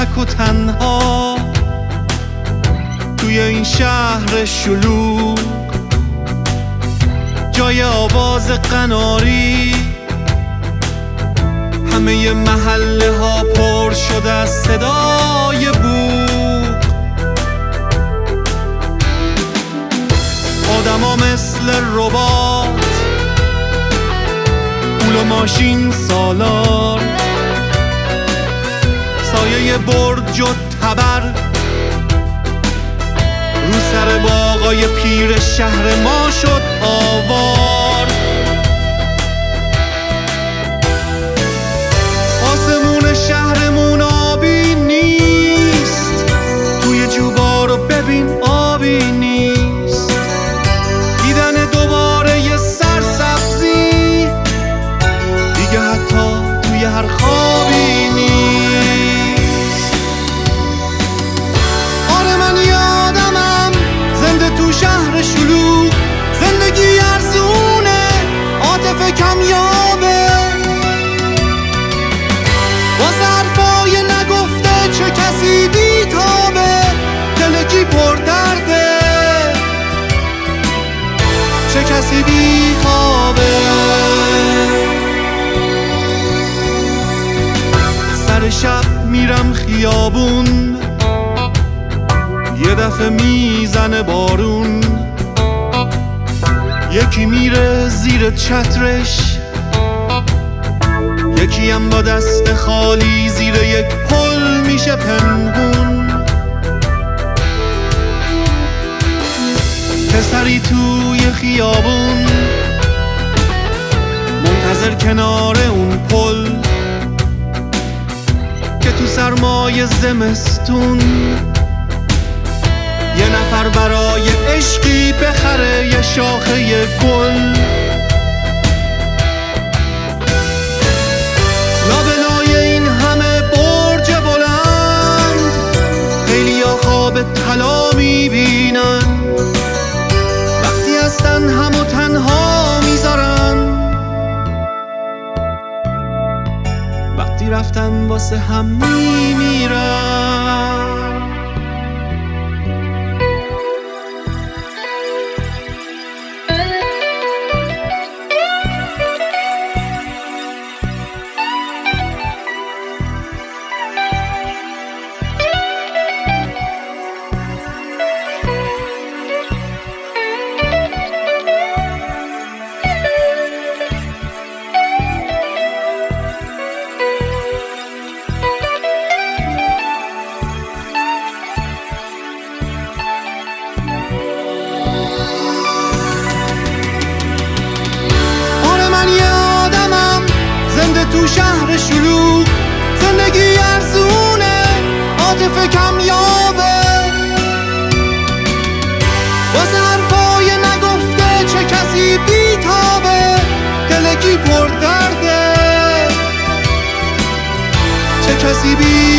تک و تنها توی این شهر شلوغ، جای آواز قناری، همه محله ها پر شده از صدای بوق. آدما مثل ربات، پول و ماشین سالار، سایه برج و تبر رو سر باغای پیر شهر ما شد آوار. آسمون شهرمون آبی نیست، توی جوبا رو ببین آبی نیست. دیدن دوباره یه سرسبزی دیگه حتی توی هر خوابی نیست. آره من یادمم زنده تو شهر شلوغ، زندگی ارزونه، عاطفه کمیابه، واسه حرفای نگفته چه کسی بیتابه، دلگی پر درده چه کسی بیخوابه. سر شب میرم خیابون، یه دفعه میزنه بارون، یکی میره زیر چترش، یکی هم با دست خالی زیر یک پل میشه پنهون. پسری توی خیابون منتظر کنار اون پل که تو سرمای زمستون یه نفر برای عشقی بخره یه شاخه گل. لابلای این همه برج بلند خیلیا خواب طلا میبینن، وقتی هستن همو تنها میذارن، وقتی رفتن واسه هم میمیرن. تو شهر شلوغ، زندگی ارزونه، عاطفه کمیابه، واسه حرفای نگفته چه کسی بیتابه، دلگی پر درده چه کسی